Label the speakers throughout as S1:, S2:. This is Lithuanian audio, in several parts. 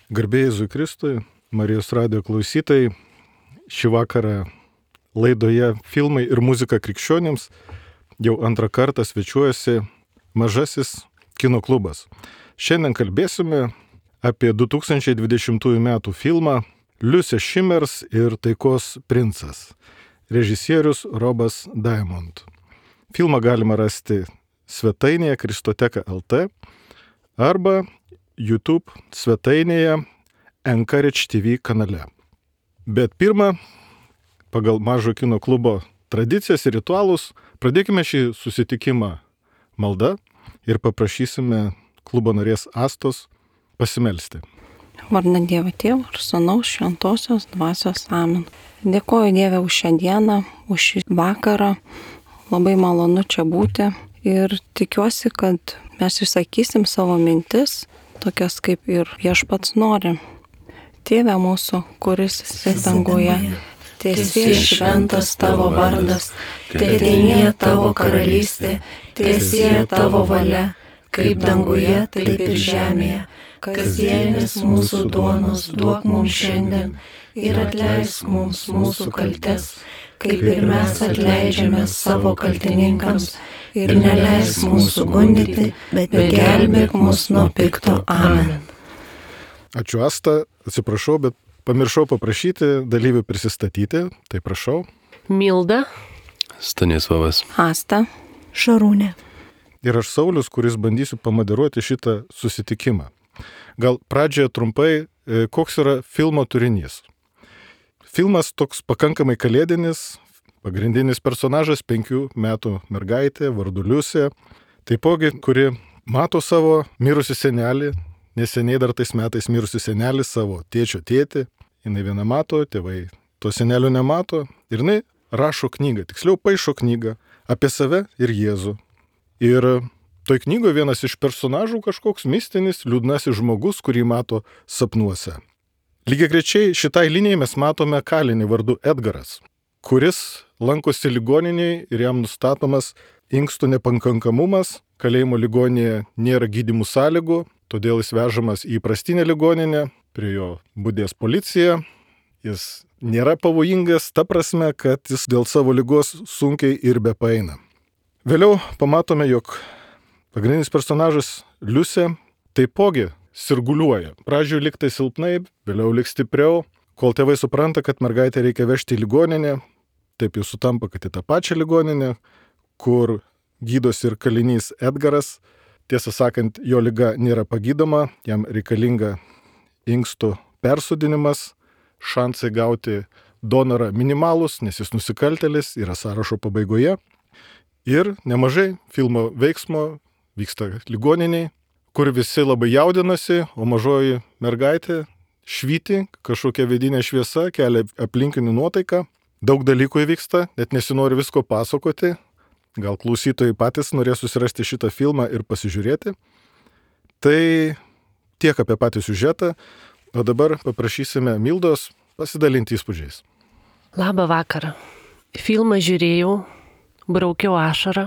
S1: Garbė Jėzui Kristui, Marijos radijo klausytojai, šį vakarą laidoje Filmai ir muzika krikščionims jau antrą kartą svečiuojasi Mažasis kino klubas. Šiandien kalbėsime apie 2020 m. filmą Liusė Šimers ir Taikos princas. Režisierius Robas Diamond. Filmą galima rasti svetainėje Kristoteka LT arba YouTube svetainėje Encourage TV kanale. Bet pirmą, pagal Mažo kino klubo tradicijas ir ritualus, pradėkime šį susitikimą malda ir paprašysime klubo narės Astos pasimelsti.
S2: Vardan Dievo Tėvo ir Sūnaus Šventosios Dvasios amen. Dėkoju Dieve už šią dieną, už šį vakarą. Labai malonu čia būti ir tikiuosi, kad mes išsakysim savo mintis, tokias kaip ir Viešpats nori. Tėve mūsų, kuris esi danguje, teesie šventas tavo vardas, teateinie tavo karalystė, teesie tavo valia, kaip danguje, taip ir žemėje. Kasdienis mūsų duonos duok mums šiandien ir atleisk mums mūsų kaltes, kaip ir mes atleidžiame savo kaltininkams, ir neleisk mūsų gundyti, bet gelbėk mus nuo pikto. Amen.
S1: Ačiū Asta, atsiprašau, bet pamiršau paprašyti dalyvių prisistatyti, tai prašau.
S3: Milda.
S4: Stanislavas.
S2: Asta.
S5: Šarūnė.
S1: Ir aš Saulius, kuris bandysiu pamoderuoti šitą susitikimą. Gal pradžioje trumpai, koks yra filmo turinys. Filmas toks pakankamai kalėdinis, pagrindinis personažas 5 metų mergaitė, vardu Liusė, taipogi, kuri mato savo mirusį senelį, neseniai dar tais metais mirusį senelį, savo tėčio tėtį, jinai viena mato, tėvai to senelio nemato, ir jinai rašo knygą, tiksliau paišo knygą apie save ir Jėzų. Ir toj knygoje vienas iš personažų kažkoks mistinis, liūdnasis žmogus, kurį mato sapnuose. Lygiagrečiai šitai linijai mes matome kalinį vardu Edgaras, kuris lankosi ligoninėje ir jam nustatomas inkstų nepakankamumas, kalėjimo ligoninėje nėra gydymų sąlygų, todėl jis vežamas į įprastinę ligoninę, prie jo budės policija, jis nėra pavojingas, ta prasme, kad jis dėl savo ligos sunkiai ir bepaeina. Vėliau pamatome, jog pagrindinis personažas Liusė taipogi sirguliuoja. Pradžioje liktai silpnai, vėliau lik stipriau, kol tėvai supranta, kad mergaitę reikia vežti į ligoninę, taip jau sutampa, kad į tą pačią ligoninę, kur gydosi ir kalinys Edgaras. Tiesą sakant, jo liga nėra pagydoma, jam reikalinga inkstų persodinimas, šansai gauti donorą minimalus, nes jis nusikaltėlis, yra sąrašo pabaigoje. Ir nemažai filmo veiksmo vyksta ligoniniai, kur visi labai jaudinasi, o mažoji mergaitė švyti, kažkokia vidinė šviesa, kelia aplinkinių nuotaiką. Daug dalykų įvyksta, net nesinori visko pasakoti. Gal klausytojai patys norės susirasti šitą filmą ir pasižiūrėti. Tai tiek apie patį siužetą, o dabar paprašysime Mildos pasidalinti įspūdžiais.
S3: Labą vakarą. Filmą žiūrėjau, braukiau ašarą,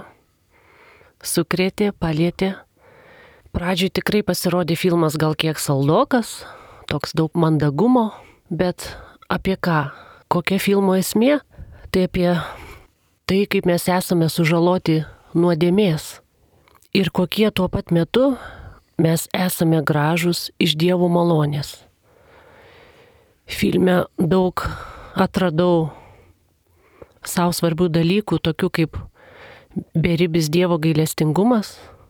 S3: sukrėtė, palėtė. Pradžioj tikrai pasirodė filmas gal kiek saldokas, toks daug mandagumo, bet apie ką? Kokia filmo esmė? Tai apie tai, kaip mes esame sužaloti nuodėmės ir kokie tuo pat metu mes esame gražūs iš Dievo malonės. Filme daug atradau savo svarbių dalykų, tokių kaip beribis Dievo gailestingumas,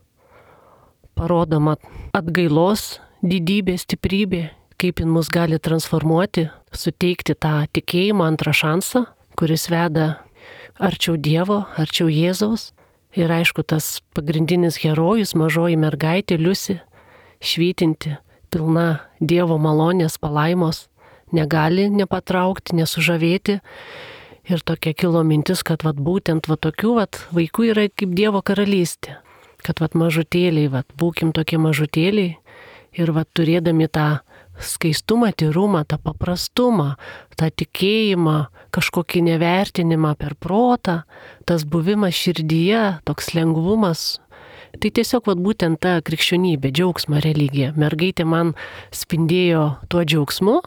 S3: parodoma atgailos didybė, stiprybė, kaip jin mus gali transformuoti, suteikti tą tikėjimą, antrą šansą, kuris veda arčiau Dievo, arčiau Jėzaus. Ir aišku, tas pagrindinis herojus, mažoji mergaitė Liusė, švytinti, pilna Dievo malonės, palaimos, negali nepatraukti, nesužavėti. Ir tokia kilo mintis, kad būtent tokių vaikų yra kaip Dievo karalystė. Kad mažutėliai, būkim tokie mažutėliai ir turėdami tą skaistumą, tyrumą, tą paprastumą, tą tikėjimą, kažkokį nevertinimą per protą, tas buvimas širdyje, toks lengvumas, Tai tiesiog būtent ta krikščionybė, džiaugsmo religija. Mergaitė man spindėjo tuo džiaugsmu,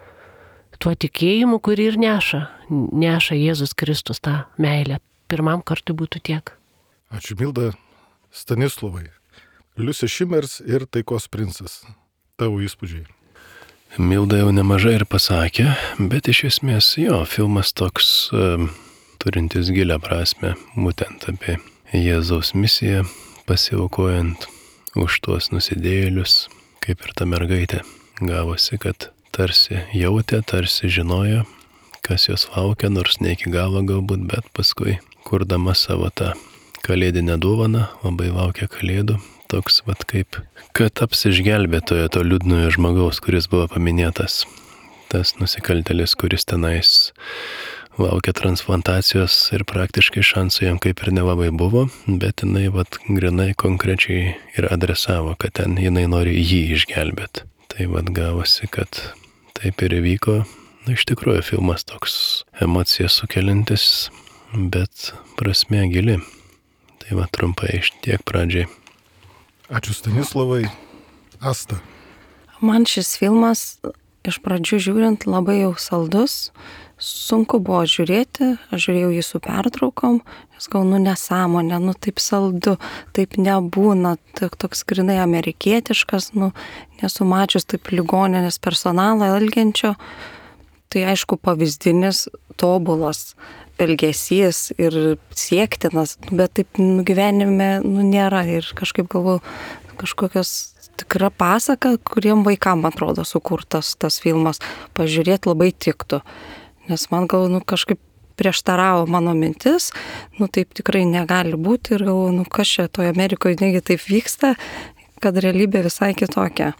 S3: tuo tikėjimu, kurį ir neša Jėzus Kristus tą meilę. Pirmam kartui būtų tiek.
S1: Ačiū, Milda. Stanislovai, Liusė Šimers ir Taikos princas. Tavo įspūdžiai.
S4: Milda jau nemažai ir pasakė, bet iš esmės jo, filmas toks turintis gilią prasme, būtent apie Jėzaus misiją, pasiaukojant už tuos nusidėjėlius, kaip ir ta mergaitė. Gavosi, kad tarsi jautė, tarsi žinojo, kas jos laukia, nors ne iki galo galbūt, bet paskui, kurdama savo tą kalėdinę dovaną, labai laukia kalėdų. Toks kaip, kad taps išgelbėtojo to liūdnojo žmogaus, kuris buvo paminėtas. Tas nusikaltėlis, kuris tenais laukia transplantacijos ir praktiškai šansų jam kaip ir nelabai buvo, bet jinai grinai konkrečiai ir adresavo, kad ten jinai nori jį išgelbėti. Tai gavosi, kad taip ir įvyko. Iš tikrųjų, filmas toks emocijas sukeliantis, bet prasmė gili. Tai trumpai tiek pradžiai.
S1: Ačiū, Stanislavai. Asta.
S2: Man šis filmas iš pradžių žiūrint labai jau saldus. Sunku buvo žiūrėti, aš žiūrėjau jį su pertraukom, nes nesąmonė, taip saldu, taip nebūna, toks grinai amerikietiškas, nesu mačius taip ligoninės personalą elgiančio. Tai aišku pavyzdinis, tobulas elgesys ir siektinas, bet taip gyvenime nėra ir kažkaip galvoju, kažkokios tikra pasaka, kuriem vaikam atrodo sukurtas tas filmas, pažiūrėti labai tiktų. Nes man kažkaip prieštaravo mano mintis, taip tikrai negali būti ir galvoju, kas čia toje Amerikoje negi taip vyksta, kad realybė visai kitokia.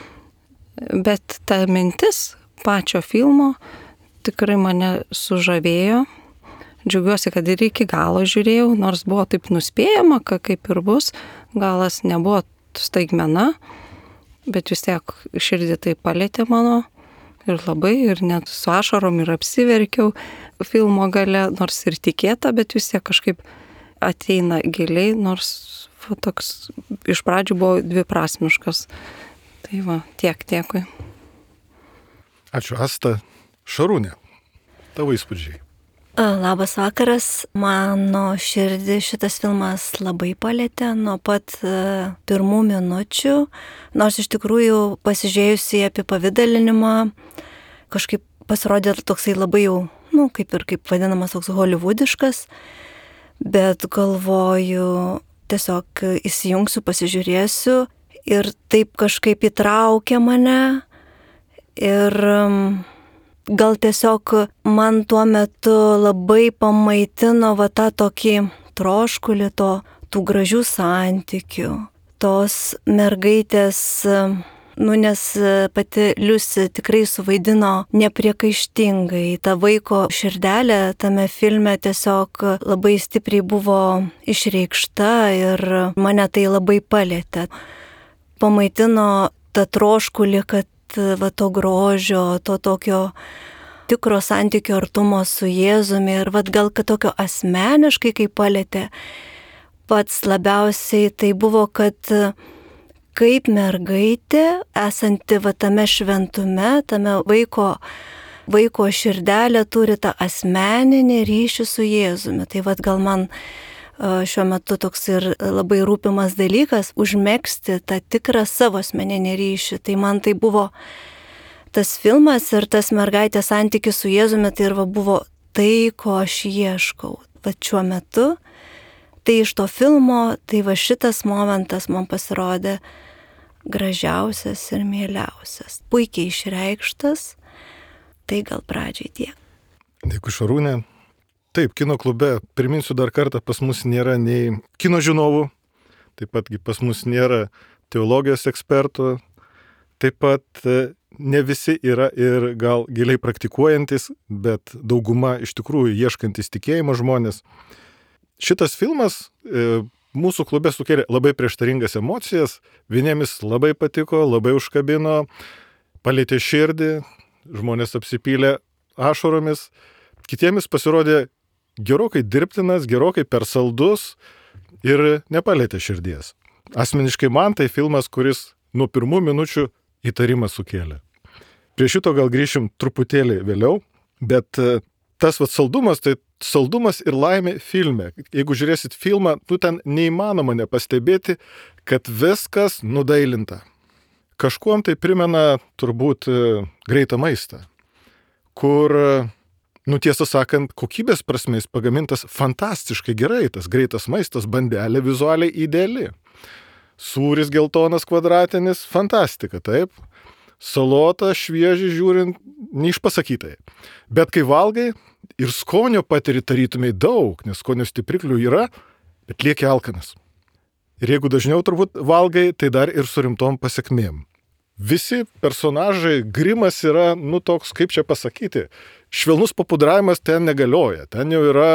S2: Bet ta mintis pačio filmo tikrai mane sužavėjo. Džiaugiuosi, kad ir iki galo žiūrėjau, nors buvo taip nuspėjama, kaip ir bus, galas nebuvo staigmena, bet vis tiek širdį tai palėtė mano. Ir labai, ir net su ašarom ir apsiverkiau filmo gale, nors ir tikėta, bet vis tiek kažkaip ateina giliai, nors toks iš pradžių buvo dviprasmiškas. Tai tiek, dėkui.
S1: Ačiū, Asta. Šarūnė, tavo įspūdžiai.
S5: Labas vakaras, mano širdį šitas filmas labai palėtė nuo pat pirmų minučių, nors iš tikrųjų pasižiūrėjusi apie pavidalinimą, kažkaip pasirodė toksai labai jau, kaip vadinamas toks holivudiškas, bet galvoju, tiesiog įsijungsiu, pasižiūrėsiu ir taip kažkaip įtraukė mane ir gal tiesiog man tuo metu labai pamaitino tą tokį troškulį tų gražių santykių, tos mergaitės, nes pati Liusi tikrai suvaidino nepriekaištingai, ta vaiko širdelė tame filme tiesiog labai stipriai buvo išreikšta ir mane tai labai palėtė. Pamaitino tą troškulį, kad to grožio, to tokio tikro santykio artumo su Jėzumi ir gal kad tokio asmeniškai kaip palėtė, pats labiausiai tai buvo, kad kaip mergaitė, esanti tame šventume, tame vaiko širdelė turi tą asmeninį ryšį su Jėzumi. Tai gal man šiuo metu toks ir labai rūpimas dalykas užmegzti tą tikrą savo asmeninį ryšį. Tai man tai buvo tas filmas ir tas mergaitės santykis su Jėzumi, tai ir buvo tai, ko aš ieškau. Šiuo metu, tai iš to filmo, tai šitas momentas man pasirodė gražiausias ir mieliausias. Puikiai išreikštas, tai gal pradžiai tiek.
S1: Dėkui, Šarūnė. Taip, kino klube, priminsiu dar kartą, pas mus nėra nei kino žinovų, taip pat pas mus nėra teologijos ekspertų, taip pat ne visi yra ir gal giliai praktikuojantis, bet dauguma iš tikrųjų ieškantis tikėjimo žmonės. Šitas filmas mūsų klube sukėlė labai prieštaringas emocijas, vieniems labai patiko, labai užkabino, palėtė širdį, žmonės apsipylė ašaromis, kitiems pasirodė gerokai dirbtinas, gerokai per saldus, ir nepalietė širdies. Asmeniškai man tai filmas, kuris nuo pirmų minučių įtarimą sukėlė. Prie šito gal grįšim truputėlį vėliau, bet tas saldumas, tai saldumas ir laimė filme. Jeigu žiūrėsit filmą, ten neįmanoma nepastebėti, kad viskas nudailinta. Kažkuom tai primena turbūt greitą maistą, kur, tiesą sakant, kokybės prasme jis pagamintas fantastiškai gerai, tas greitas maistas, bandelė vizualiai ideali. Sūris geltonas kvadratinis, fantastika, taip. Salota šviežiai žiūrint, neišpasakytai. Bet kai valgai ir skonio patiri tarytumai daug, nes skonio stipriklių yra, bet lieki alkanas. Ir jeigu dažniau turbūt valgai, tai dar ir su rimtom pasiekmėm. Visi personažai, grimas yra, toks, kaip čia pasakyti, švelnus papudravimas ten negalioja. Ten jau yra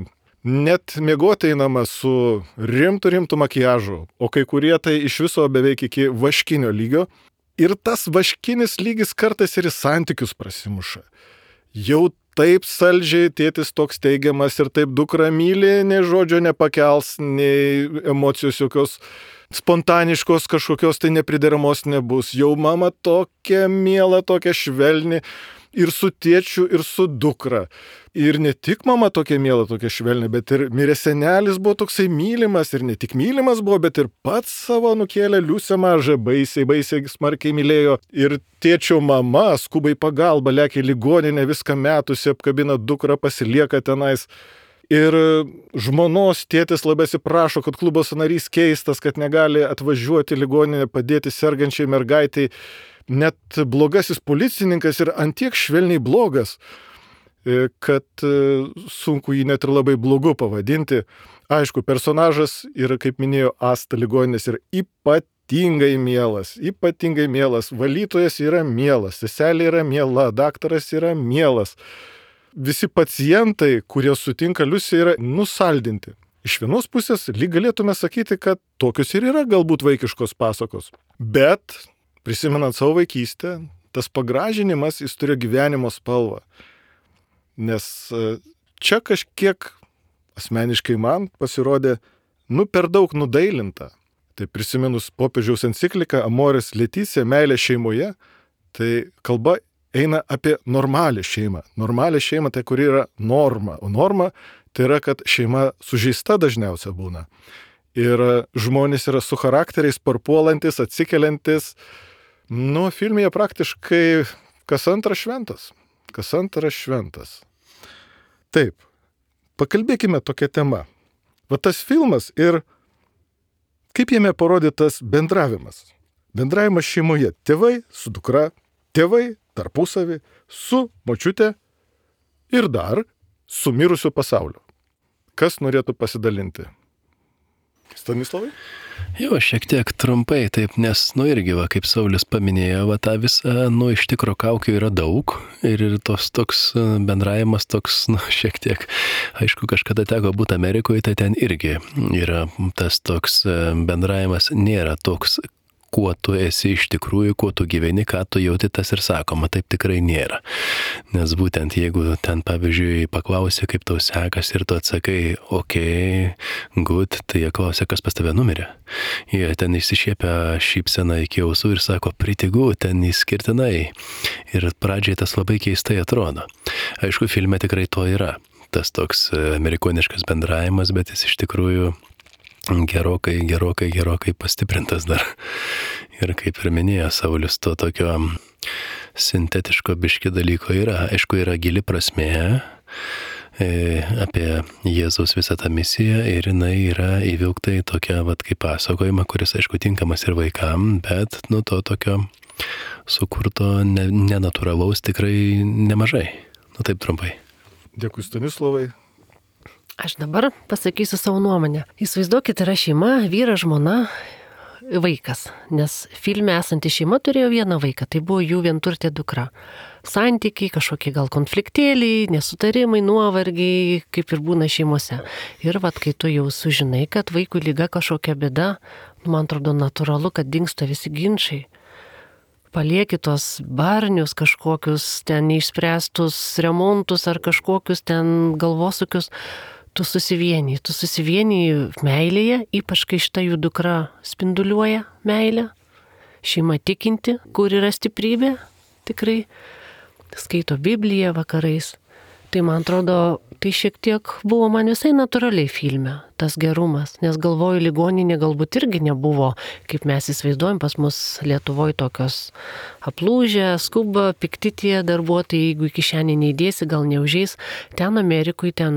S1: net miegoti einama su rimtu makiažu, o kai kurie tai iš viso beveik iki vaškinio lygio. Ir tas vaškinis lygis kartais ir į santykius prasimuša. Jau taip saldžiai tėtis toks teigiamas ir taip dukra myli, nei žodžio nepakels, nei emocijos jokios spontaniškos kažkokios tai neprideramos nebus. Jau mama tokia miela, tokia švelni ir su tėčiu, ir su dukra. Ir ne tik mama tokia miela, tokia švelni, bet ir miręs senelis buvo toksai mylimas, ir ne tik mylimas buvo, bet ir pats savo nukėlė Liusę mažą, baisiai smarkiai mylėjo. Ir tėčio mama skubai pagalba, lėkia į ligoninę, viską metusi, apkabina dukrą, pasilieka tenais. Ir žmonos tėtis labai atsiprašo, kad klubo narys keistas, kad negali atvažiuoti į ligoninę, padėti sergančiai mergaitai. Net blogasis policininkas ir antiek švelniai blogas, kad sunku jį net ir labai blogu pavadinti. Aišku, personažas yra, kaip minėjo Asta ligoninės, ir ypatingai mielas. Valytojas yra mielas, seselė yra miela, daktaras yra mielas. Visi pacientai, kurie sutinka Liusią, yra nusaldinti. Iš vienos pusės lyg galėtume sakyti, kad tokios ir yra galbūt vaikiškos pasakos. Bet prisimenant savo vaikystę, tas pagražinimas jis turėjo gyvenimo spalvą. Nes čia kažkiek asmeniškai man pasirodė, per daug nudailinta. Tai prisiminus popiežiaus encikliką Amoris Laetitia, meilė šeimoje, tai kalba eina apie normalią šeimą. Normalią šeimą tai kuri yra norma, o norma tai yra, kad šeima sužeista dažniausia būna. Ir žmonės yra su charakteriais parpuolantis, atsikeliantis. Filmėje praktiškai kas antras šventas. Taip, pakalbėkime tokią temą. Tas filmas ir kaip jame parodytas bendravimas. Bendravimas šeimoje. Tėvai su dukra, tėvai tarpusavį, su močiute ir dar su mirusiu pasauliu. Kas norėtų pasidalinti? Stanislavai?
S4: Jo, šiek tiek trumpai, taip, nes, irgi, kaip Saulius paminėjo, tą visą, iš tikro kaukių yra daug ir tos toks bendravimas toks, šiek tiek, aišku, kažkada teko būti Amerikoje, tai ten irgi yra tas toks bendravimas, nėra toks, kuo tu esi iš tikrųjų, kuo tu gyveni, ką tu jauti, tas ir sakoma, taip tikrai nėra. Nes būtent jeigu ten, pavyzdžiui, paklausia, kaip tau sekasi ir tu atsakai, good, tai jie klausia, kas pas tave numirė. Jie ten išsišiepia šypseną iki ausų ir sako, pretty good, ten išskirtinai. Ir pradžiai tas labai keistai atrodo. Aišku, filme tikrai to yra. Tas toks amerikoniškas bendravimas, bet jis iš tikrųjų gerokai pastiprintas dar. Ir kaip ir minėjo Saulius, to tokio sintetiško biški dalyko yra. Aišku, yra gili prasmė apie Jėzaus visą tą misiją ir jinai yra įvilkta į tokią, kaip pasakojimą, kuris, aišku, tinkamas ir vaikam, bet, to tokio sukurto nenatūralaus tikrai nemažai. Taip trumpai.
S1: Dėkui, Stanislavai.
S3: Aš dabar pasakysiu savo nuomonę. Įsivaizduokit, yra šeima, vyras, žmona, vaikas. Nes filme esanti šeima turėjo vieną vaiką, tai buvo jų vienturtė dukra. Santykiai, kažkokie gal konfliktėliai, nesutarimai, nuovargiai, kaip ir būna šeimose. Ir kai tu jau sužinai, kad vaikų liga kažkokia bėda, man atrodo natūralu, kad dingsta visi ginčiai. Palieki tos barnius kažkokius ten neišspręstus remontus ar kažkokius ten galvosukius. tu susivieniji meilėje, ypač kai šita jų dukra spinduliuoja meilę, šeima tikinti, kur yra stiprybė, tikrai skaito Bibliją vakarais. Tai man atrodo, tai šiek tiek buvo man visai natūraliai filme, tas gerumas, nes galvoju, ligoninė galbūt irgi nebuvo, kaip mes įsivaizduojam, pas mus Lietuvoje tokios aplūžę, skuba, pikti tie darbuotojai, jeigu į kišenį neįdėsi, gal neužeis. Ten Amerikoje, ten,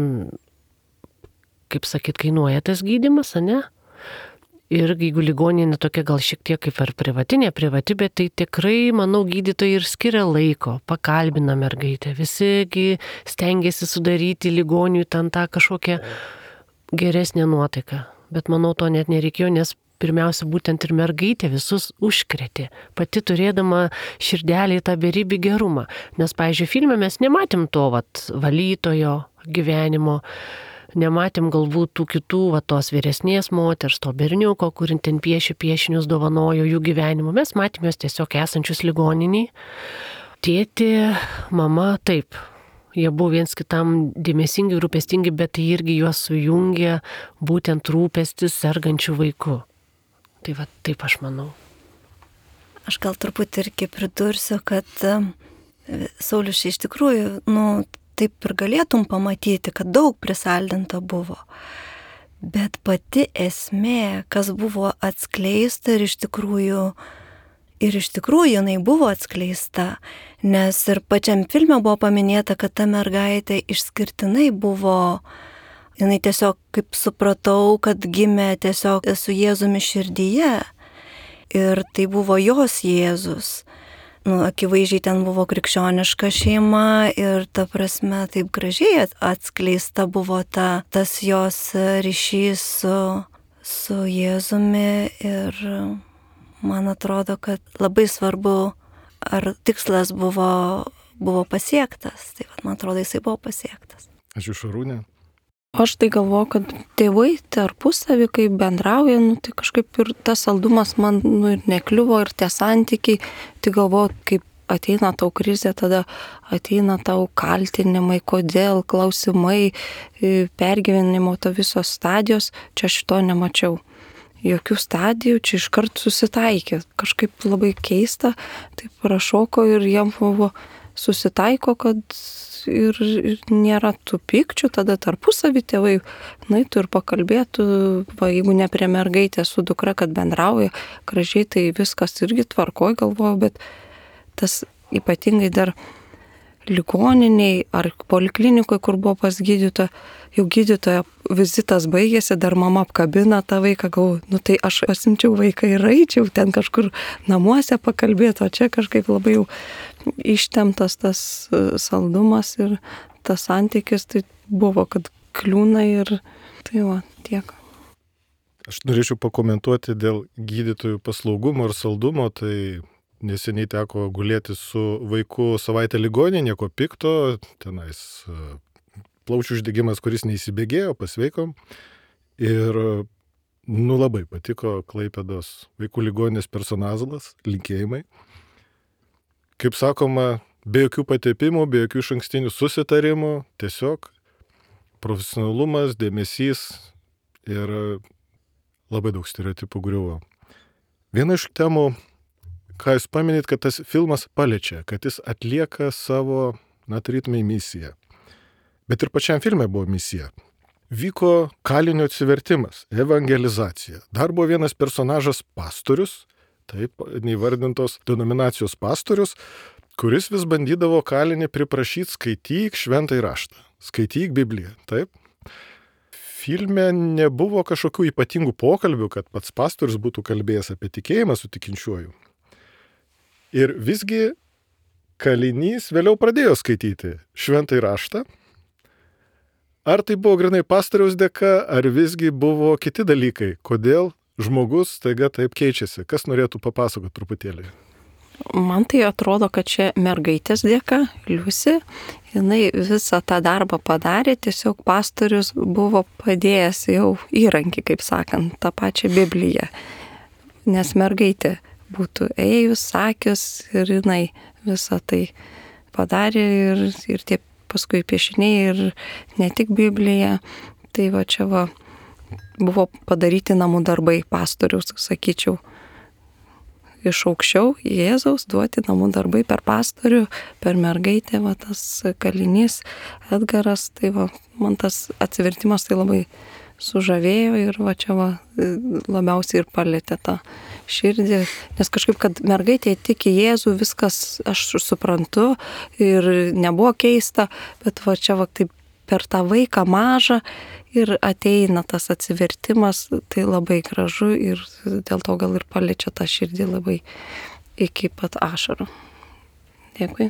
S3: kaip sakyt, kainuoja tas gydymas, ne? Ir jeigu ligoninė tokia gal šiek tiek kaip ir privati, bet tai tikrai, manau, gydytojai ir skiria laiko, pakalbina mergaitę. Visigi stengiasi sudaryti ligoniui ten tą kažkokią geresnę nuotaiką. Bet manau, to net nereikėjo, nes pirmiausia, būtent ir mergaitė visus užkrėtė, pati turėdama širdelį tą beribį gerumą. Nes, pavyzdžiui, filme mes nematėm to valytojo gyvenimo, nematėm galbūt tų kitų, tos vyresnės moters, to berniuko, kur ten piešinius dovanojo jų gyvenimu. Mes matėm juos tiesiog esančius ligoniniai. Tėtė, mama, taip, jie buvo viens kitam dėmesingi, rūpestingi, bet tai irgi juos sujungė būtent rūpestis sergančių vaikų. Tai taip aš manau.
S5: Aš gal truputį irgi pridursiu, kad Saulius iš tikrųjų, taip ir galėtum pamatyti, kad daug prisaldinta buvo. Bet pati esmė, kas buvo atskleista ir iš tikrųjų jinai buvo atskleista, nes ir pačiam filme buvo paminėta, kad ta mergaitė išskirtinai buvo, jinai tiesiog, kaip supratau, kad gimė tiesiog su Jėzumi širdyje ir tai buvo jos Jėzus. Akivaizdžiai ten buvo krikščioniška šeima ir ta prasme taip gražiai atskleista buvo tas jos ryšys su Jėzumi ir man atrodo, kad labai svarbu, ar tikslas buvo pasiektas. Tai man atrodo, jisai buvo pasiektas.
S1: Ačiū, Šarūnė.
S2: Aš tai galvoju, kad tėvai tarpusavį, kai bendrauja, tai kažkaip ir tas saldumas man ir nekliuvo ir tie santykiai, tai galvoju, kaip ateina tau krizė, tada ateina tau kaltinimai, kodėl, klausimai, pergyvenimo, to visos stadijos, čia šito nemačiau. Jokių stadijų, čia iškart susitaikė, kažkaip labai keista, taip prašoko ir jiem buvo susitaiko, kad ir nėra tų pykčių, tada tarpusavį tėvai nueitų ir pakalbėtų, jeigu ne prie mergaitės su dukra, kad bendrauja gražiai, tai viskas irgi tvarkoj, galvoju, bet tas ypatingai dar ligoniniai ar poliklinikoje, kur buvo pas gydytoją, jau gydytojo vizitas baigėsi, dar mama apkabina tą vaiką, galvoju, tai aš pasimčiau vaiką ir eičiau ten kažkur namuose pakalbėti, o čia kažkaip labai jau ištemtas tas saldumas ir tas santykis, tai buvo, kad kliūna ir tai tiek.
S1: Aš norėčiau pakomentuoti dėl gydytojų paslaugumo ir saldumo, tai neseniai teko gulėti su vaiku savaitę ligoninėje, nieko pikto, tenais plaučių uždegimas, kuris neįsibėgėjo, pasveikom. Ir labai patiko Klaipėdos vaikų ligoninės personalas, linkėjimai. Kaip sakoma, be jokių patepimų, be jokių išankstinių susitarimų, tiesiog profesionalumas, dėmesys ir labai daug stereotipų griuvo. Viena iš temų, ką jūs paminėt, kad tas filmas paliečia, kad jis atlieka savo, tarytumai misiją. Bet ir pačiam filme buvo misija. Vyko kalinio atsivertimas, evangelizacija. Dar buvo vienas personažas pastorius, taip, neįvardintos denominacijos pastorius, kuris vis bandydavo kalinį priprašyti skaityk šventąjį raštą, skaityk Bibliją, taip. Filme nebuvo kažkokių ypatingų pokalbių, kad pats pastorius būtų kalbėjęs apie tikėjimą su tikinčiuoju. Ir visgi kalinys vėliau pradėjo skaityti šventąjį raštą. Ar tai buvo grynai pastoriaus dėka, ar visgi buvo kiti dalykai, kodėl žmogus taiga taip keičiasi? Kas norėtų papasakoti truputėlį?
S2: Man tai atrodo, kad čia mergaitės dėka, Liusi, jinai visą tą darbą padarė, tiesiog pastorius buvo padėjęs jau įrankį, kaip sakant, tą pačią Bibliją. Nes mergaitė būtų ėjus, sakęs ir jinai visą tai padarė ir tie paskui piešiniai ir ne tik Biblija. Tai va čia buvo padaryti namų darbai pastoriaus, sakyčiau. Iš aukščiau Jėzaus duoti namų darbai per pastorių, per mergaitę, va tas kalinys Edgaras, tai va man tas atsivertimas tai labai sužavėjo ir va čia labiausiai ir palėtė tą širdį, nes kažkaip, kad mergaitė tiki Jėzų, viskas aš suprantu ir nebuvo keista, bet va čia taip per tą vaiką mažą ir ateina tas atsivertimas, tai labai gražu ir dėl to gal ir paliečia tą širdį labai iki pat ašarų. Dėkui.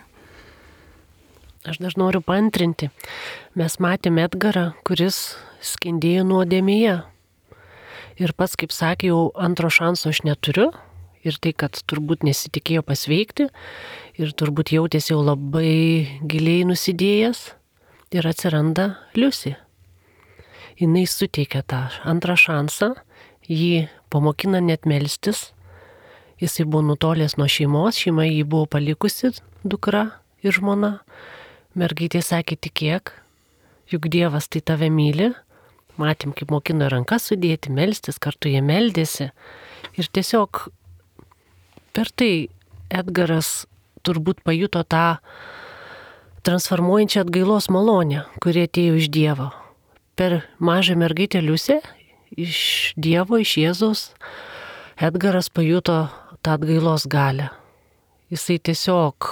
S3: Aš dar noriu paantrinti. Mes matėme Edgarą, kuris skendėjo nuodėmėje. Ir pats, kaip sakė, jau antro šanso aš neturiu. Ir tai, kad turbūt nesitikėjo pasveikti. Ir turbūt jautėsi jau labai giliai nusidėjęs. Ir atsiranda Liusi. Jis suteikia tą antrą šansą, jį pamokina net melstis. Jisai buvo nutolęs nuo šeimos, šeima jį buvo palikusi, dukra ir žmona. Mergaitė sakė, tikėk, juk Dievas tai tave myli. Matėm, kaip mokino rankas sudėti, melstis, kartu jie meldėsi. Ir tiesiog per tai Edgaras turbūt pajuto tą transformuojančią atgailos malonę, kuri atėjo iš Dievo. Per mažą mergaitę Liusę, iš Dievo, iš Jėzaus, Edgaras pajuto tą atgailos galią. Jisai tiesiog,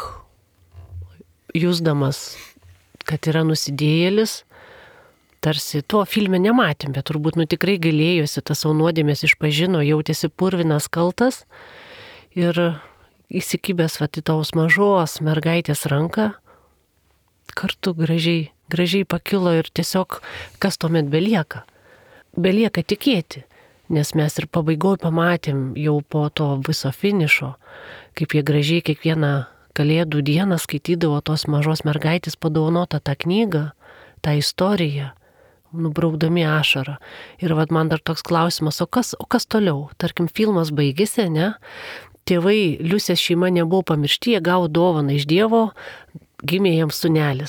S3: jusdamas, kad yra nusidėjėlis, tarsi to filme nematėm, bet turbūt tikrai gailėjosi, tas savo nuodėmės išpažino, jautėsi purvinas, kaltas ir įsikibęs į tos mažos mergaitės ranką, kartu gražiai pakilo ir tiesiog kas tuomet belieka? Belieka tikėti, nes mes ir pabaigoje pamatėm jau po to viso finišo, kaip jie gražiai kiekvieną Kalėdų dieną skaitydavo tos mažos mergaitės padovanotą tą knygą, tą istoriją, nubraukdami ašarą. Ir man dar toks klausimas, o kas toliau? Tarkim, filmas baigėsi, ne? Tėvai, Liusės šeima nebuvo pamiršti, jie gavo dovaną iš Dievo, gimė jiems sūnelis.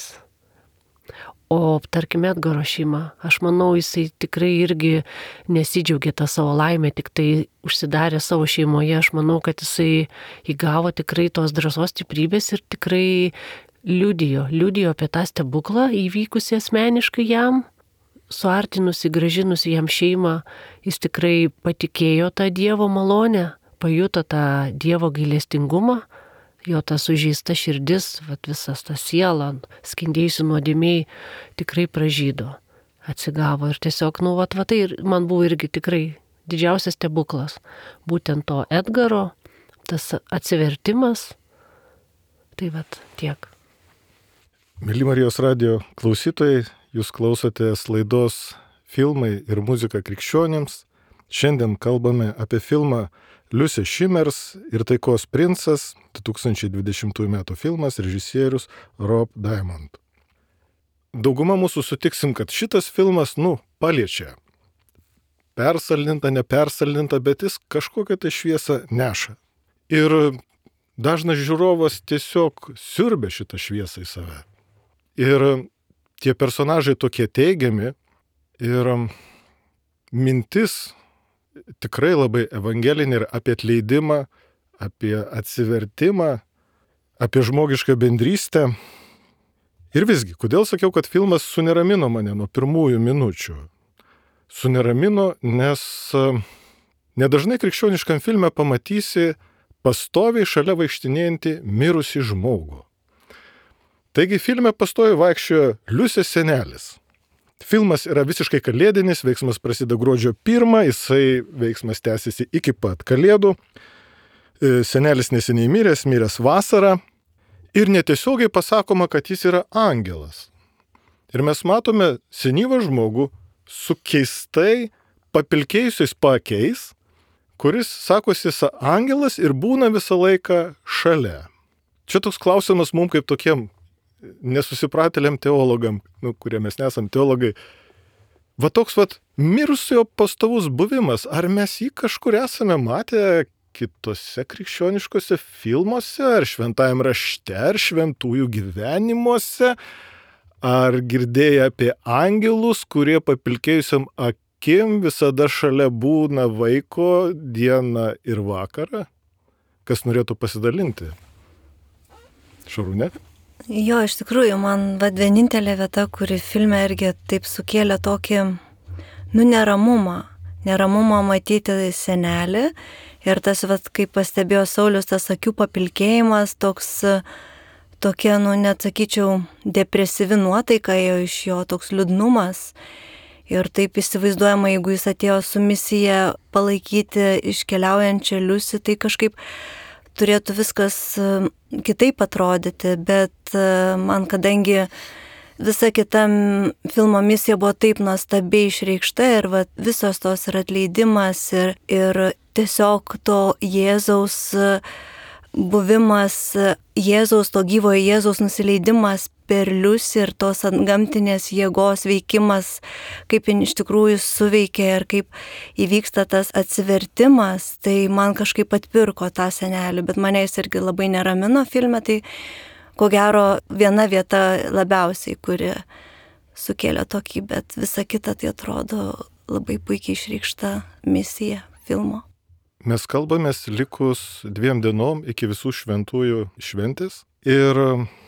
S3: O tarkim Edgaro šeima, aš manau, jisai tikrai irgi nesidžiaugė tą savo laimę, tik tai užsidarė savo šeimoje. Aš manau, kad jisai įgavo tikrai tos drąsos, stiprybės ir tikrai liudijo apie tą stebuklą įvykusi asmeniškai jam, suartinusi, gražinusi jam šeimą. Jis tikrai patikėjo tą Dievo malonę, pajuto tą Dievo gailestingumą. Jo ta sužeista širdis, visas ta siela, skendėjusi nuodėmėj, tikrai pražydo, atsigavo. Ir tiesiog, tai man buvo irgi tikrai didžiausias stebuklas. Būtent to Edgaro, tas atsivertimas. Tai tiek.
S1: Mėly Marijos radijo klausytojai, jūs klausotės laidos Filmai ir muzika krikščionims. Šiandien kalbame apie filmą Liusė Šimers ir Taikos princas, 2020 m. filmas, režisierius Rob Diamond. Dauguma mūsų sutiksim, kad šitas filmas, paliečia. Persaldinta, nepersaldinta, bet jis kažkokią tai šviesą neša. Ir dažnas žiūrovas tiesiog siurbia šitą šviesą į save. Ir tie personažai tokie teigiami ir mintis tikrai labai evangelinė ir apie atleidimą, apie atsivertimą, apie žmogišką bendrystę. Ir visgi, kodėl sakiau, kad filmas suneramino mane nuo pirmųjų minučių? Suneramino, nes nedažnai krikščioniškam filme pamatysi pastoviai šalia vaikštinėjantį mirusį žmogų. Taigi filme pastoviai vaikščiojo Liusės senelis. Filmas yra visiškai kalėdinis, veiksmas prasideda gruodžio 1, veiksmas tęsiasi iki pat Kalėdų. Senelis neseniai miręs vasarą ir netiesiogiai pasakoma, kad jis yra angelas. Ir mes matome senyvą žmogų su keistai papilkėjusiais paakiais, kuris sakosi angelas ir būna visą laiką šalia. Čia toks klausimas mums kaip tokiem nesusipratėliam teologam, kurie mes nesam teologai. Toks mirusiojo pastovus buvimas, ar mes jį kažkur esame matę kitose krikščioniškose filmuose, ar šventajam rašte, ar šventųjų gyvenimuose, Ar girdėjai apie angelus, kurie papilkėjusiam akim visada šalia būna vaiko dieną ir vakarą? Kas norėtų pasidalinti? Šarūnė?
S5: Jo, iš tikrųjų, man vienintelė vieta, kuri filme irgi taip sukėlė tokį, neramumą. Neramumą matyti senelį ir tas, kaip pastebėjo Saulius, tas akių papilkėjimas, tokia, net sakyčiau, depresyvi nuotaika iš jo, toks liūdnumas. Ir taip įsivaizduojama, jeigu jis atėjo su misija palaikyti iškeliaujančią Liusi, tai kažkaip turėtų viskas kitaip atrodyti, bet man, kadangi visa kita filmo misija buvo taip nuostabiai išreikšta ir visos tos ir atleidimas ir tiesiog to Jėzaus buvimas, Jėzaus, to gyvojo Jėzaus nusileidimas per Liusį ir tos antgamtinės jėgos veikimas, kaip jin iš tikrųjų suveikia ir kaip įvyksta tas atsivertimas, tai man kažkaip atpirko tą senelį, bet mane jis irgi labai neramino filme, tai ko gero viena vieta labiausiai, kuri sukėlė tokį, bet visa kita tai atrodo labai puikiai išreikšta misija filmo.
S1: Mes kalbamės likus 2 dienom iki visų šventųjų šventės ir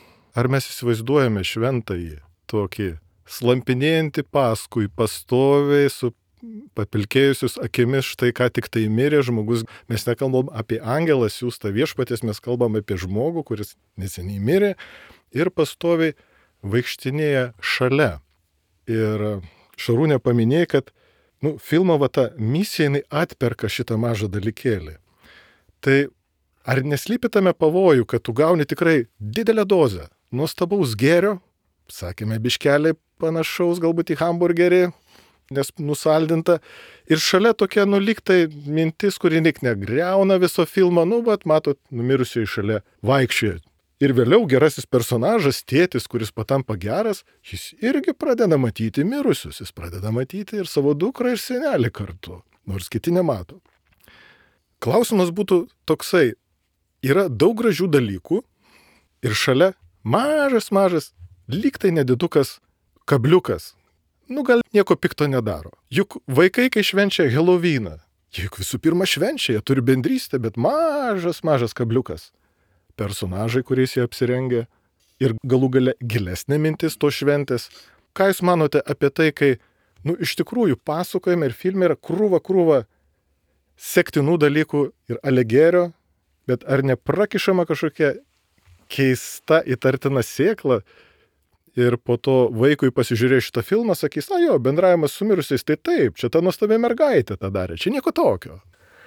S1: ar mes įsivaizduojame šventąjį tokį slampinėjantį paskui pastoviai su papilkėjusius akimis, štai ką tik tai mirė žmogus. Mes nekalbam apie angelą siųstą viešpaties, mes kalbam apie žmogų, kuris neseniai mirė ir pastoviai vaikštinėja šalia. Ir Šarūnė paminėjo, kad filmo ta misija jinai atperka šitą mažą dalykėlį. Tai ar neslypi tame pavojų, kad tu gauni tikrai didelę dozę nuostabaus gėrio, sakėme, biškelį panašaus galbūt į hamburgerį, nes nusaldinta, ir šalia tokia lygtai mintis, kuri nik negriauna viso filmo, matot, numirusiai šalia vaikščioja. Ir vėliau gerasis personažas, tėtis, kuris patampa geras, jis irgi pradeda matyti mirusius, jis pradeda matyti ir savo dukrą ir senelį kartu, nors kiti nemato. Klausimas būtų toksai, yra daug gražių dalykų ir šalia mažas, lygtai nedidukas kabliukas, gal nieko pikto nedaro. Juk vaikai, kai švenčia Helovyną, juk visų pirma švenčia, jie turi bendrystę, bet mažas kabliukas. Personažai, kuriais jie apsirengia ir galų gale gilesnė mintis to šventės. Ką jūs manote apie tai, kai, iš tikrųjų pasakojame ir filme yra krūva sektinų dalykų ir alegėrio, bet ar neprakišama kažkokia keista įtartina sėkla ir po to vaikui pasižiūrėjo šitą filmą, sakys, bendravimas su mirusiais, tai taip, čia ta nuostabi mergaitė tą darė, čia nieko tokio.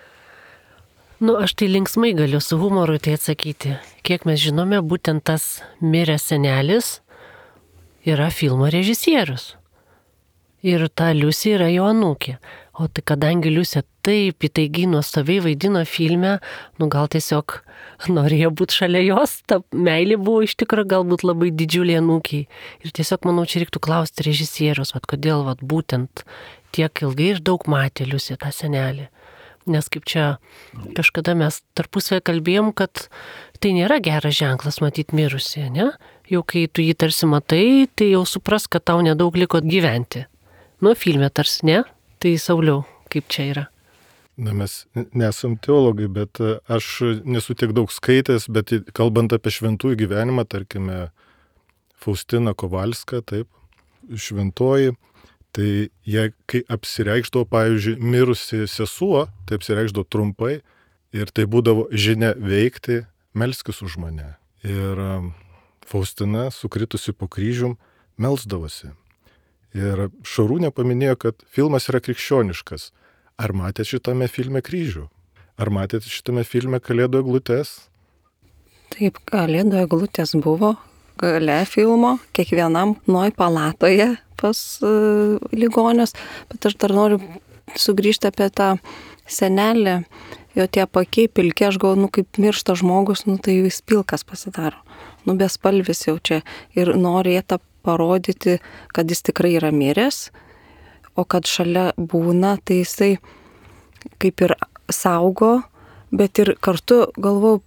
S3: Aš tai linksmai galiu su humoru tai atsakyti. Kiek mes žinome, būtent tas miręs senelis yra filmo režisierius. Ir ta Liusi yra jo anūkė. O tai kadangi Liusė taip įtaigiai nuostabiai vaidino filme, gal tiesiog norėjo būti šalia jos, ta meilė buvo iš tikrųjų galbūt labai didžiulė anūkiai. Ir tiesiog, manau, čia reiktų klausti režisierius, kodėl būtent tiek ilgai ir daug matė Liusė tą senelį. Nes kaip čia kažkada mes tarpusavę kalbėjom, kad tai nėra geras ženklas matyti mirusį, ne? Jau kai tu jį tarsi matai, tai jau supras, kad tau nedaug liko gyventi. Filme tarsi, ne? Tai Sauliau, kaip čia yra?
S1: Mes nesam teologai, bet aš nesu tiek daug skaitęs, bet kalbant apie šventųjų gyvenimą, tarkime, Faustina Kovalska, taip, šventoji, tai jie, kai apsireikšdavo, pavyzdžiui, mirusi sesuo, tai apsireikšdavo trumpai ir tai būdavo žinia veikti, melskis už mane. Ir Faustina, sukritusi po kryžium, melsdavosi. Ir Šarūnė paminėjo, kad filmas yra krikščioniškas. Ar matėte šitame filme kryžių? Ar matėte šitame filme Kalėdų eglutės?
S2: Taip, Kalėdų eglutės buvo gale filmo, kiekvienam palatoje pas ligonius, bet aš dar noriu sugrįžti apie tą senelį, jo tie pakiai pilki, aš galvoju, kaip miršta žmogus, tai jis pilkas pasidaro, bespalvis jau čia ir norėta parodyti, kad jis tikrai yra miręs, o kad šalia būna, tai jisai kaip ir saugo, bet ir kartu galvoju,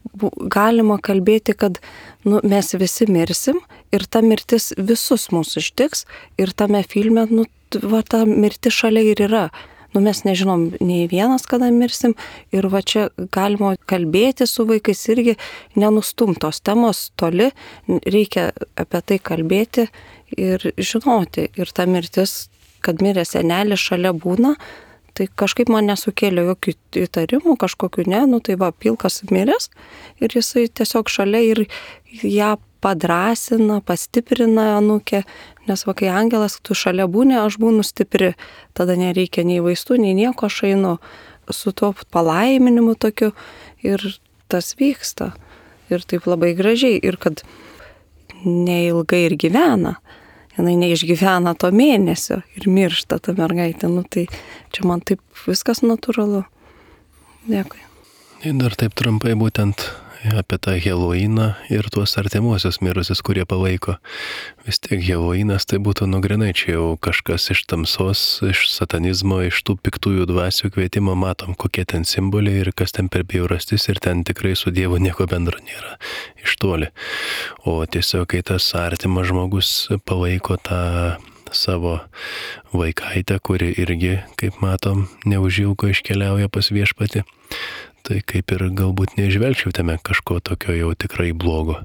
S2: galima kalbėti, kad mes visi mirsim ir ta mirtis visus mūsų ištiks ir tame filme, ta mirtis šalia ir yra. Mes nežinom nei vienas, kada mirsim ir va čia galima kalbėti su vaikais irgi, nenustumtos temos toli, reikia apie tai kalbėti ir žinoti. Ir ta mirtis, kad mirė senelis šalia būna, tai kažkaip man nesukėlė jokių įtarimų, kažkokių ne, tai va, pilkas miręs ir jisai tiesiog šalia ir ją padrasina, pastiprina anūkę, nes va, kai angelas, tu šalia būni, aš būnu stipri, tada nereikia nei vaistų, nei nieko, aš einu su tuo palaiminimu tokiu ir tas vyksta. Ir taip labai gražiai, ir kad neilgai ir gyvena. Jinai neišgyvena to mėnesio ir miršta ta mergaitė. Tai čia man taip viskas natūralu. Dėkui.
S4: Ir dar taip trumpai būtent apie tą Heloiną ir tuos artimuosius mirusius, kurie palaiko. Vis tiek Heloinas tai būtų grinai čia jau kažkas iš tamsos, iš satanizmo, iš tų piktųjų dvasių kvietimo, matom, kokie ten simboliai ir kas ten per bjaurastis ir ten tikrai su Dievu nieko bendro nėra iš toli. O tiesiog, kai tas artimas žmogus palaiko tą savo vaikaitę, kuri irgi, kaip matom, neužilgo iškeliauja pas viešpatį, tai kaip ir galbūt neižvelgčiau tame kažko tokio jau tikrai blogo.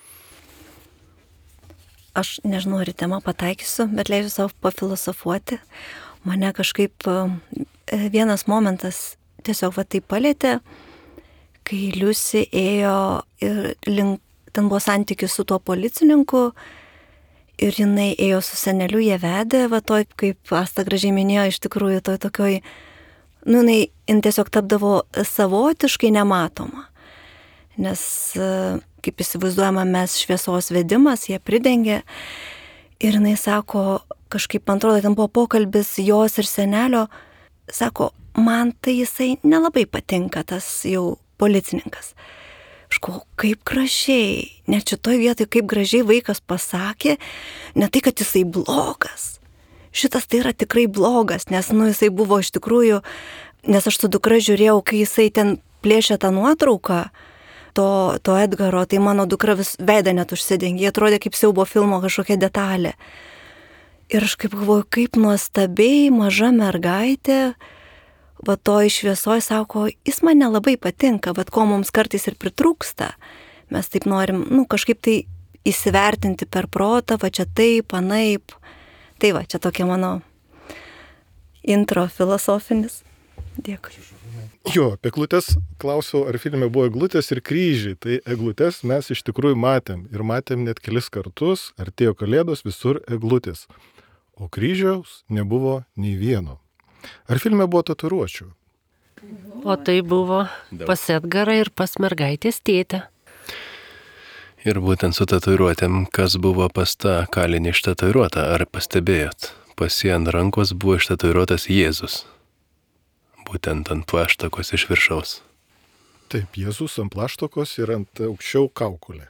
S5: Aš nežinau, ar į temą pataikysiu, bet leisiu savo pafilosofuoti. Mane kažkaip vienas momentas tiesiog va taip palėtė, kai Liusi ėjo ir ten buvo santykis su tuo policininku ir jinai ėjo su seneliu, jie vedė, va toj, kaip Asta gražiai minėjo, iš tikrųjų toj tokioj, jinai tiesiog tapdavo savotiškai nematoma. Nes, kaip įsivaizduojama, mes šviesos vedimas, jie pridengė. Ir jinai sako, kažkaip, man atrodo, ten buvo pokalbis jos ir senelio, sako, man tai jisai nelabai patinka, tas jau policininkas. Aš galvoju, kaip gražiai, net šitoj vietoj, kaip gražiai vaikas pasakė, ne tai, kad jisai blogas. Šitas tai yra tikrai blogas, nes, jisai buvo iš tikrųjų, nes aš su dukra žiūrėjau, kai jisai ten plėšė tą nuotrauką, to Edgaro, tai mano dukra vis veidą net užsidengė, jie atrodė kaip siaubo filmo kažkokia detalė. Ir aš kaip galvoju, kaip nuostabiai maža mergaitė, va to iš šviesoj sako, jis man nelabai patinka, va ko mums kartais ir pritrūksta. Mes taip norim, kažkaip tai įsivertinti per protą, va čia taip, anaip. Tai va, čia tokia mano intro filosofinis. Dėkui.
S1: Jo, apie eglutes klausiau, ar filme buvo eglutės ir kryžiai. Tai eglutes mes iš tikrųjų matėm. Ir matėm net kelis kartus, artėjo kalėdos, visur eglutės. O kryžiaus nebuvo nei vieno. Ar filme buvo tatuiruočių?
S3: O tai buvo pas Edgarą ir pas mergaitės tėtę.
S4: Ir būtent su tatuiruotėm, kas buvo pas tą kalinį ištatuiruota, ar pastebėjot? Pas jį ant rankos buvo ištatuiruotas Jėzus. Būtent ant plaštakos iš viršaus.
S1: Taip, Jėzus ant plaštakos ir ant aukščiau kaukolė.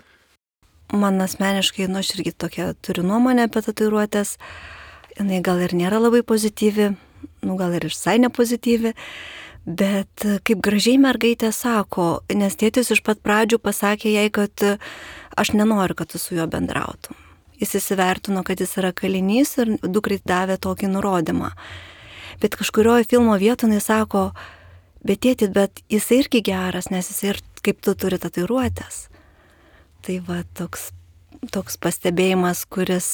S5: Man asmeniškai, aš irgi tokia turiu nuomonę apie tatuiruotės. Jinai gal ir nėra labai pozityvi, gal ir visai nepozityvi. Bet kaip gražiai mergaitė sako, nes tėtis iš pat pradžių pasakė jai, kad aš nenoriu, kad tu su juo bendrautum. Jis įsivertino, kad jis yra kalinys ir dukrai davė tokį nurodymą. Bet kažkurioje filmo vietoje jis sako, bet tėti, bet jis irgi geras, nes jis ir kaip tu turi tatuiruotės. Tai va toks pastebėjimas, kuris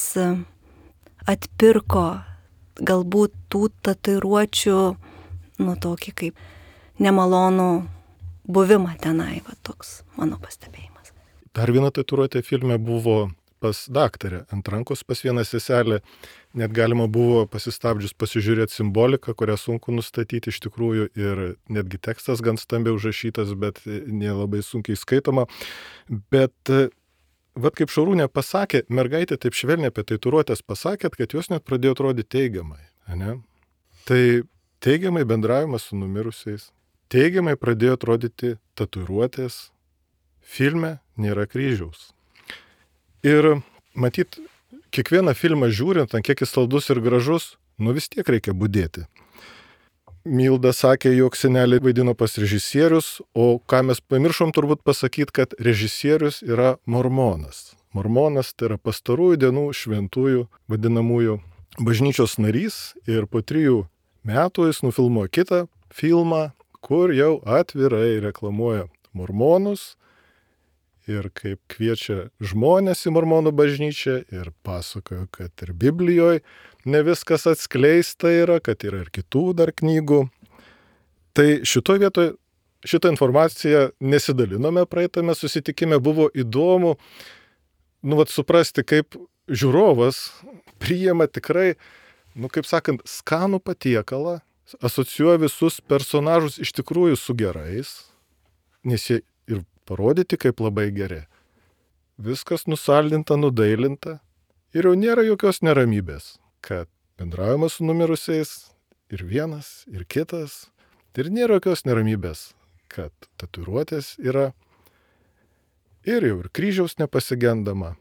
S5: atpirko galbūt tų tatuiruočių, tokį kaip nemalonų buvimą tenai, va toks mano pastebėjimas.
S1: Dar viena tatuiruotė filme buvo pas daktarę, ant rankos pas vieną seselę, net galima buvo pasistabdžius pasižiūrėti simboliką, kurią sunku nustatyti iš tikrųjų ir netgi tekstas gan stambiai užrašytas, bet nelabai sunkiai skaitoma. Bet vat kaip Šarūnė pasakė, mergaitė taip švelniai apie tatuiruotės pasakėt, kad jos net pradėjo atrodyti teigiamai. Ne? Tai teigiamai bendravimas su numirusiais, teigiamai pradėjo atrodyti tatuiruotės, filme nėra kryžiaus. Ir matyt, kiekvieną filmą žiūrint, ant kiek jis saldus ir gražus, vis tiek reikia budėti. Milda sakė, jog senelį vaidino pas režisierius, o ką mes pamiršom turbūt pasakyti, kad režisierius yra mormonas. Mormonas tai yra pastarųjų dienų šventųjų vadinamųjų bažnyčios narys ir po 3 metų jis nufilmuoja kitą filmą, kur jau atvirai reklamuoja mormonus ir kaip kviečia žmonės į mormonų bažnyčią ir pasakoja, kad ir Biblijoje ne viskas atskleista yra, kad yra ir kitų dar knygų. Tai šitoje vietoje šitą informaciją nesidalinome praeitame susitikime, buvo įdomu suprasti, kaip žiūrovas priima tikrai, kaip sakant, skanų patiekalą, asocijuoja visus personažus iš tikrųjų su gerais, nes jie ir parodyti kaip labai geri. Viskas nusaldinta, nudailinta ir jau nėra jokios neramybės, kad bendravimas su numirusiais ir vienas, ir kitas, ir nėra jokios neramybės, kad tatuiruotės yra ir jau ir kryžiaus nepasigendama.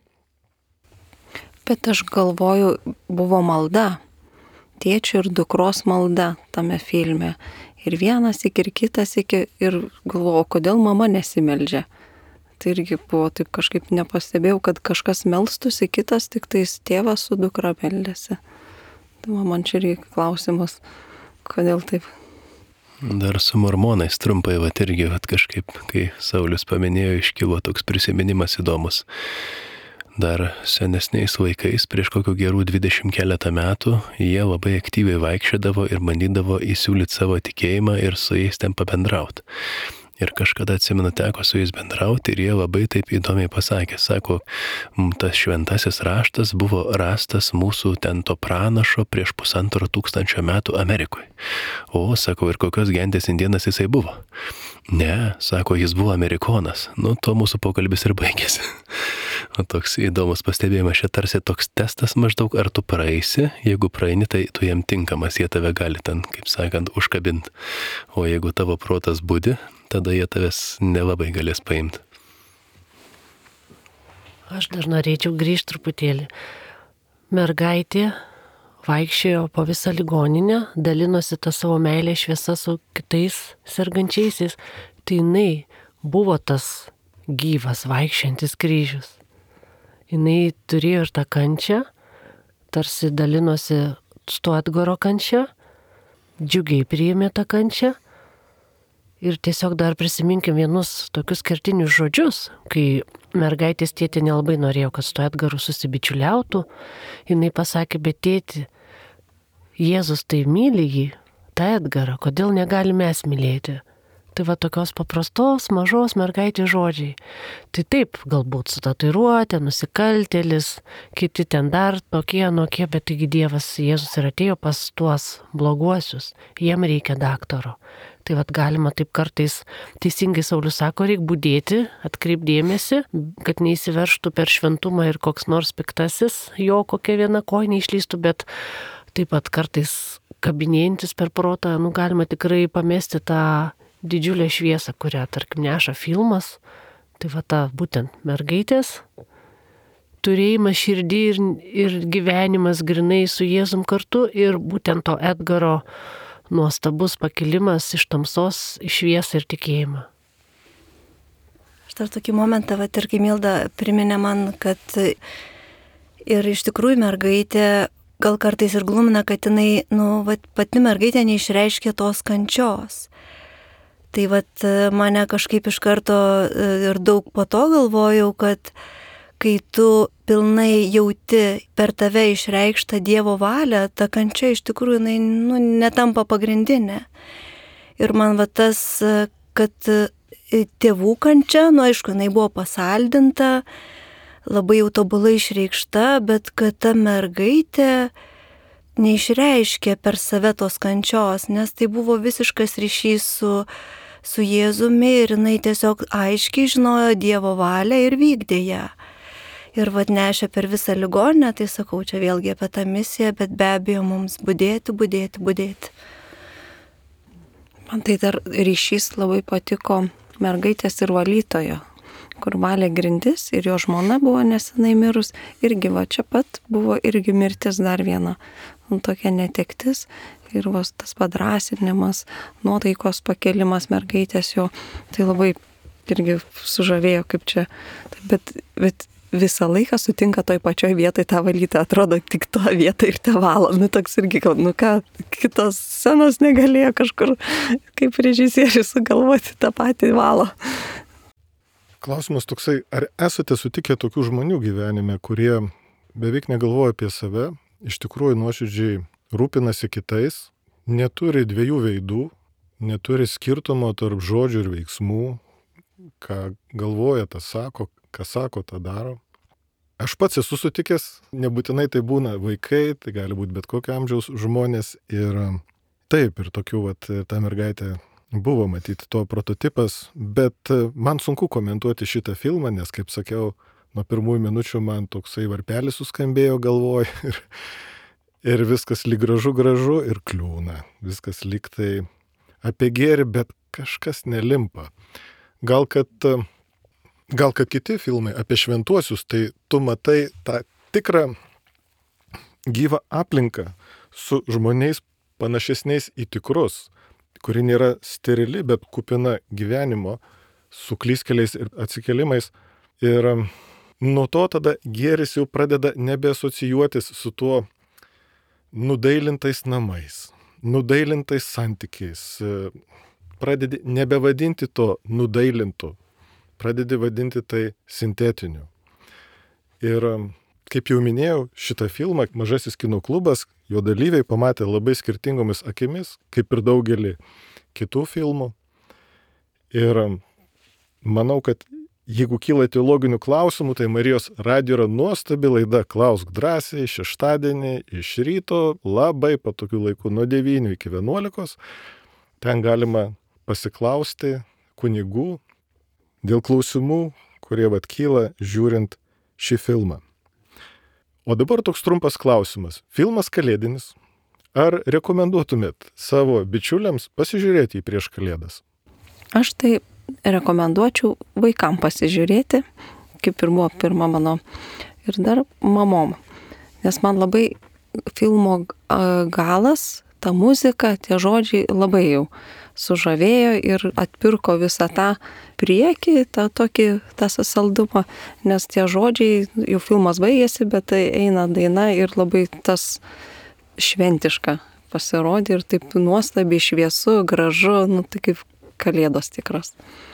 S2: Bet aš galvoju, buvo malda, tėčio ir dukros malda tame filme. Ir vienas iki, ir kitas iki, ir galvoju, kodėl mama nesimeldžia. Tai irgi buvo taip kažkaip nepastebėjau, kad kažkas melstųsi, kitas tik tais tėvas su dukra meldėsi. Tai man čia irgi klausimas, kodėl taip.
S4: Dar su mormonais trumpai irgi kažkaip, kai Saulius paminėjo, iškilo toks prisiminimas įdomus. Dar senesniais laikais, prieš kokių gerų 20 keletą metų, jie labai aktyviai vaikščiodavo ir bandydavo įsiūlyti savo tikėjimą ir su jais ten pabendrauti. Ir kažkada, atsimenu, teko su jais bendrauti ir jie labai taip įdomiai pasakė. Sako, tas šventasis raštas buvo rastas mūsų ten to pranašo prieš 1500 metų Amerikoje. O, sako, ir kokios gentės indienas jisai buvo? Ne, sako, jis buvo amerikonas. To mūsų pokalbis ir baigėsi. O toks įdomus pastebėjimas, čia tarsi toks testas maždaug, ar tu praeisi, jeigu praeini, tai tu jam tinkamas, jie tave gali ten, kaip sakant, užkabinti. O jeigu tavo protas budi, tada jie tavęs nelabai galės paimti.
S3: Aš dar norėčiau grįžti truputėlį. Mergaitė vaikščiojo po visą ligoninę, dalinosi tą savo meilę šviesą su kitais sergančiaisiais. Tai jinai buvo tas gyvas vaikščiantis kryžius. Jinai turėjo ir tą kančią, tarsi dalinosi su to Edgaro kančia, džiugiai priėmė tą kančią. Ir tiesiog dar prisiminkim vienus tokius kertinius žodžius, kai mergaitės tėtė nelabai norėjo, kad su to Edgaru susibičiuliautų. Jinai pasakė, bet tėti, Jėzus tai myli jį, tą Edgarą, kodėl negalime mes mylėti? Tai va tokios paprastos, mažos mergaitės žodžiai. Tai taip, galbūt su tatuiruotė, nusikaltėlis, kiti ten dar tokie, bet taigi Dievas Jėzus ir atėjo pas tuos bloguosius, jiem reikia daktaro. Tai vat galima taip kartais, teisingai Saulius sako, reikia budėti, atkreipdėmėsi, kad neįsiveržtų per šventumą ir koks nors piktasis, jo kokia viena koja neišlystų, bet taip pat kartais kabinėjantis per protą, galima tikrai pamesti tą didžiulę šviesą, kurią, tarkim, neša filmas. Tai va ta būtent mergaitės turėjimas širdį ir gyvenimas grinai su Jėzum kartu ir būtent to Edgaro nuostabus pakilimas iš tamsos į šviesą ir tikėjimą.
S5: Aš dar tokį momentą, ir kai Milda priminė man, kad ir iš tikrųjų mergaitė gal kartais ir glumina, kad jinai, pati mergaitė neišreiškė tos kančios. Tai mane kažkaip iš karto ir daug po to galvojau, kad kai tu pilnai jauti per tave išreikštą Dievo valią, ta kančia iš tikrųjų netampa pagrindinė. Ir man tas, kad tėvų kančia, aišku, jinai buvo pasaldinta, labai jau tobulai išreikšta, bet kad ta mergaitė neišreiškė per save tos kančios, nes tai buvo visiškas ryšys su Jėzumi ir jinai tiesiog aiškiai žinojo Dievo valią ir vykdė ją. Ir nešė per visą ligoninę, tai sakau, čia vėlgi apie tą misiją, bet be abejo mums budėti. Man tai dar ryšys labai patiko mergaitės ir valytojo,
S2: kur valė grindis ir jo žmona buvo nesenai mirus, irgi va čia pat buvo irgi mirtis dar viena, tokia netektis ir vos tas padrasinimas, nuotaikos pakelimas mergaitės jo, tai labai irgi sužavėjo kaip čia, bet visą laiką sutinka toj pačioj vietoj tą valytą, atrodo tik to vietą ir te valo, toks irgi, kitos scenos negalėjo kažkur kaip režisierius sugalvoti tą patį valo.
S1: Klausimas toksai, ar esate sutikę tokių žmonių gyvenime, kurie beveik negalvoja apie save, iš tikrųjų nuoširdžiai rūpinasi kitais, neturi dviejų veidų, neturi skirtumo tarp žodžių ir veiksmų, ką galvoja, tą sako, ką sako, tą daro. Aš pats esu sutikęs, nebūtinai tai būna vaikai, tai gali būti bet kokio amžiaus žmonės ir taip, ir tokių, ta mergaitė buvo matyti to prototipas, bet man sunku komentuoti šitą filmą, nes, kaip sakiau, nuo pirmųjų minučių man toksai varpelis suskambėjo galvoj ir viskas lyg gražu ir kliūna, viskas lyg tai apie gėrį, bet kažkas nelimpa. Gal kad kiti filmai apie šventuosius, tai tu matai tą tikrą gyvą aplinką su žmonės panašesniais į tikrus, kuri nėra sterili, bet kupina gyvenimo, su klystkeliais ir atsikelimais. Ir nuo to tada gėris jau pradeda nebeasocijuotis su tuo nudailintais namais, nudailintais santykiais. Pradedi nebevadinti to nudailintu, pradedi vadinti tai sintetiniu. Ir kaip jau minėjau, šitą filmą Mažasis kino klubas, jo dalyviai pamatė labai skirtingomis akimis, kaip ir daugelį kitų filmų. Ir manau, kad jeigu kyla teologinių klausimų, tai Marijos radijo yra nuostabi laida Klausk drąsiai, šeštadienį iš ryto, labai patogiu laiku nuo 9 iki 11. Ten galima pasiklausti kunigų dėl klausimų, kurie kyla žiūrint šį filmą. O dabar toks trumpas klausimas. Filmas kalėdinis. Ar rekomenduotumėt savo bičiuliams pasižiūrėti jį prieš Kalėdas?
S2: Aš tai rekomenduočiau vaikam pasižiūrėti, kaip ir buvo pirma mano, ir dar mamom. Nes man labai filmo galas, ta muzika, tie žodžiai labai jau sužavėjo ir atpirko visą tą priekį, tą saldumą, nes tie žodžiai, jau filmas baigėsi, bet tai eina daina ir labai tas šventiška pasirodė ir taip nuostabiai šviesu, gražu, tai kaip Kalėdos tikras.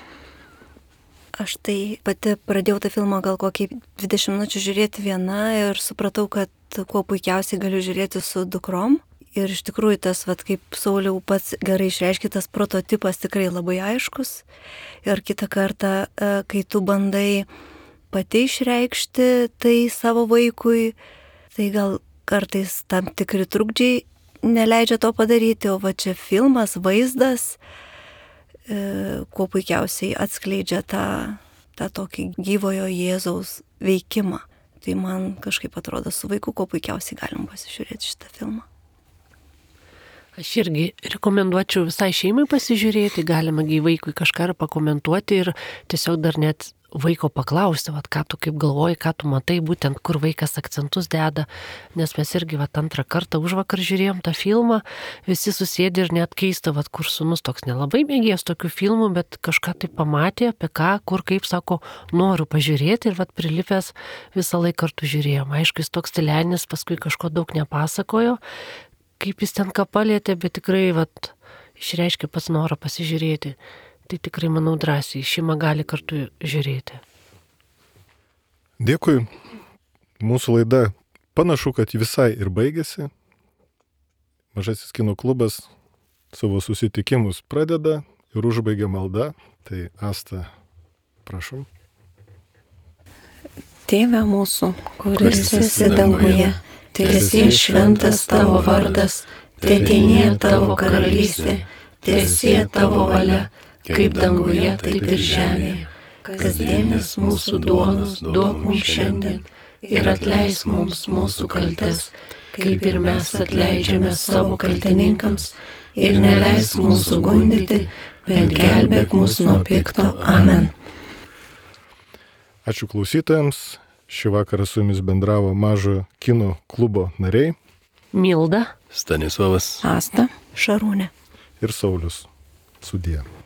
S5: Aš tai pati pradėjau tą filmą gal kokį 20 minučių žiūrėti viena ir supratau, kad kuo puikiausiai galiu žiūrėti su dukrom. Ir iš tikrųjų tas, kaip Sauliau pats gerai išreiškė, tas prototipas tikrai labai aiškus. Ir kitą kartą, kai tu bandai pati išreikšti tai savo vaikui, tai gal kartais tam tikri trukdžiai neleidžia to padaryti, o čia filmas, vaizdas, kuo puikiausiai atskleidžia tą tokį gyvojo Jėzaus veikimą. Tai man kažkaip atrodo su vaiku, kuo puikiausiai galim pasižiūrėti šitą filmą.
S3: Aš irgi rekomenduočiau visai šeimai pasižiūrėti, galima vaikui kažką pakomentuoti ir tiesiog dar net vaiko paklausti, ką tu kaip galvoji, ką tu matai, būtent kur vaikas akcentus deda, nes mes irgi antrą kartą užvakar žiūrėjom tą filmą, visi susėdė ir net keista, kur sūnus toks nelabai mėgėjęs tokių filmų, bet kažką tai pamatė, apie ką, kur, kaip sako, noriu pažiūrėti ir prilipęs visą laiką kartu žiūrėjom. Aišku, jis toks tylenis, paskui kažko daug nepasakojo, kaip jis ten ką palėtė, bet tikrai išreiškė pats norą pasižiūrėti. Tai tikrai, manau, drąsiai šeima gali kartu žiūrėti.
S1: Dėkui. Mūsų laida panašu, kad visai ir baigėsi. Mažasis kino klubas savo susitikimus pradeda ir užbaigia malda. Tai Asta, prašom.
S2: Tėve mūsų, kuris esi danguje, teesie šventas tavo vardas, teateinie tavo karalystė, teesie tavo valia, kaip danguje, taip ir žemėje. Kasdienės mūsų duonos duok mums šiandien ir atleisk mums mūsų kaltes, kaip ir mes atleidžiame savo kaltininkams, ir neleisk mūsų gundyti, bet gelbėk mus nuo pikto. Amen.
S1: Ačiū klausytojams. Šį vakarą su jumis bendravo Mažojo kino klubo nariai
S3: Milda.
S4: Stanislavas.
S2: Asta.
S5: Šarūnė.
S1: ir Saulius. Sudie.